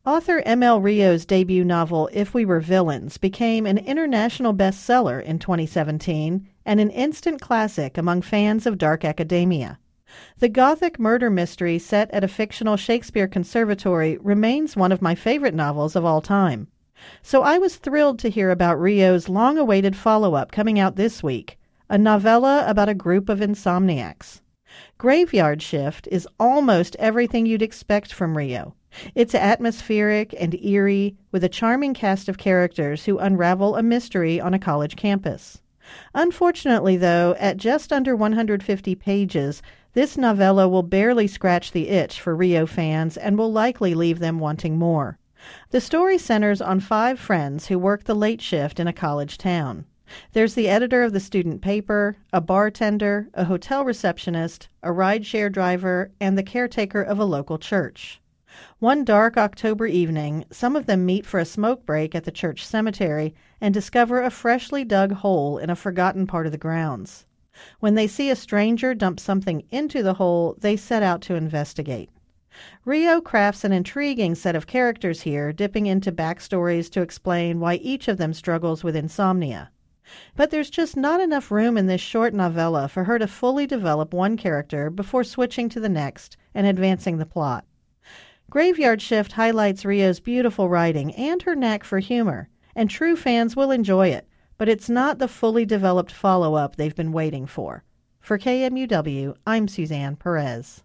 Author M.L. Rio's debut novel, If We Were Villains, became an international bestseller in 2017 and an instant classic among fans of dark academia. The Gothic murder mystery set at a fictional Shakespeare conservatory remains one of my favorite novels of all time. So I was thrilled to hear about Rio's long-awaited follow-up coming out this week, a novella about a group of insomniacs. Graveyard Shift is almost everything you'd expect from Rio. It's atmospheric and eerie, with a charming cast of characters who unravel a mystery on a college campus. Unfortunately, though, at just under 150 pages, this novella will barely scratch the itch for Rio fans and will likely leave them wanting more. The story centers on 5 friends who work the late shift in a college town. There's the editor of the student paper, a bartender, a hotel receptionist, a rideshare driver, and the caretaker of a local church. One dark October evening, some of them meet for a smoke break at the church cemetery and discover a freshly dug hole in a forgotten part of the grounds. When they see a stranger dump something into the hole, they set out to investigate. Rio crafts an intriguing set of characters here, dipping into backstories to explain why each of them struggles with insomnia. But there's just not enough room in this short novella for her to fully develop one character before switching to the next and advancing the plot. Graveyard Shift highlights Rio's beautiful writing and her knack for humor, and true fans will enjoy it, but it's not the fully developed follow-up they've been waiting for. For KMUW, I'm Suzanne Perez.